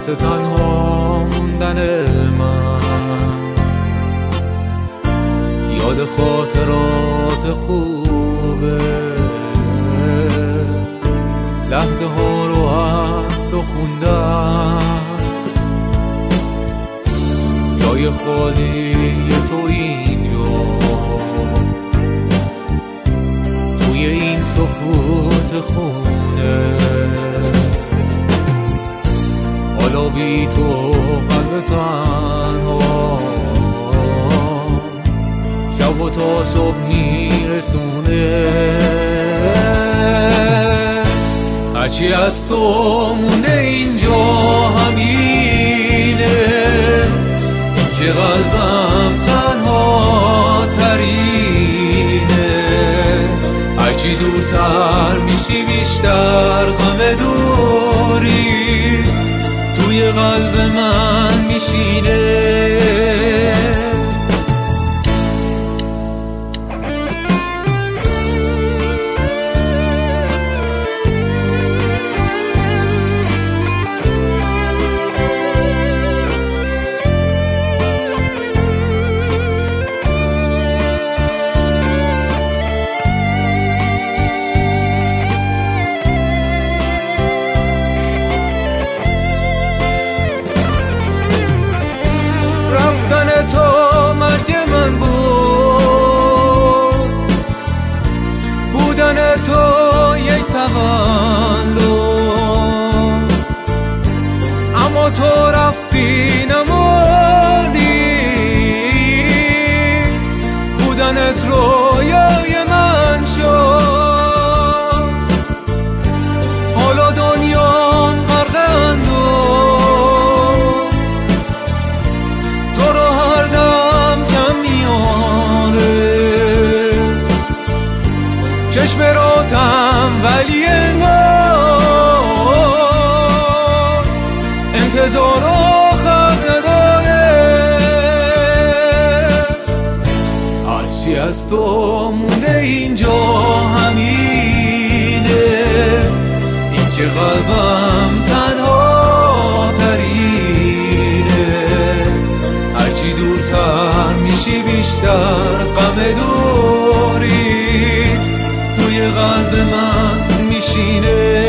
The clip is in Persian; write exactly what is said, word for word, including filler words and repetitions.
واسه تنها موندن من، یاد خاطرات خوبه، لحظه ها رو از تو خوندم، جای خالی تو اینجا، توی این سکوت خونه، حالا بی تو قلب تنها شب و تا صبح میرسونه. هرچی از تو مونده اینجا همینه، که قلبم تنها ترینه، هرچی دورتر میشی بیشتر غم دوری توی قلب من میشینه. تو مرگ من بود، بودن تو یک تولد، اما تو رفتی نمودی، بودنت رویای من شد، حالا دنیا غرق اندوه، تو رو هر دم کم میاره، چشم روتم ولی انگار انتظار آخر نداره. هرچی از تو مونده اینجا همینه، این که قلبم تنها ترینه، هرچی دورتر میشی بیشتر غم دوری توی قلب من میشینه.